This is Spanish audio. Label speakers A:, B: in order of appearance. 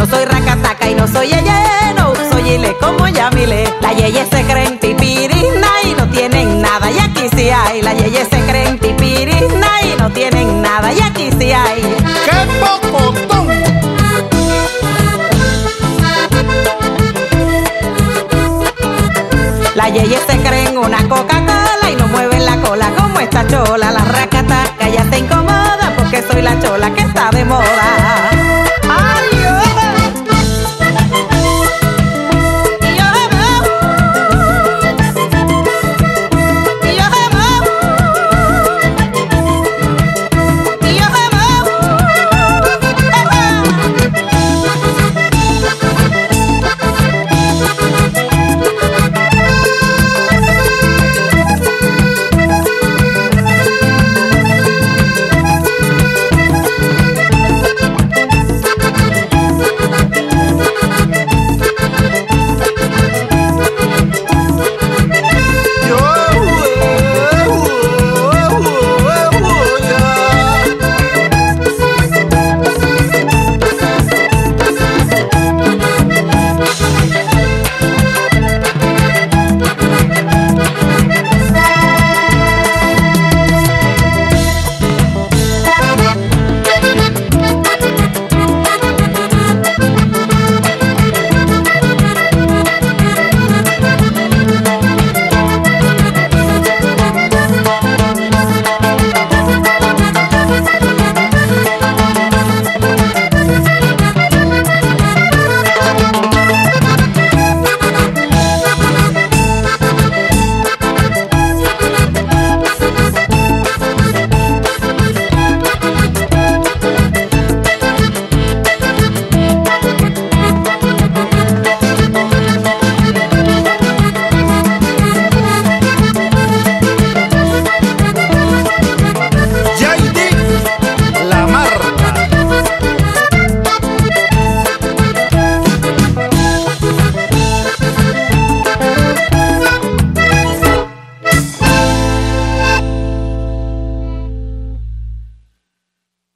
A: No soy racataca y no soy yeye, no soy ile como Yamile. La yeye se creen pipirina y no tienen nada, y aquí sí hay. La yeye se creen pipirina y no tienen nada, y aquí sí hay.
B: ¡Qué pocotón!
A: La yeye se creen una Coca-Cola y no mueven la cola como esta chola. La racata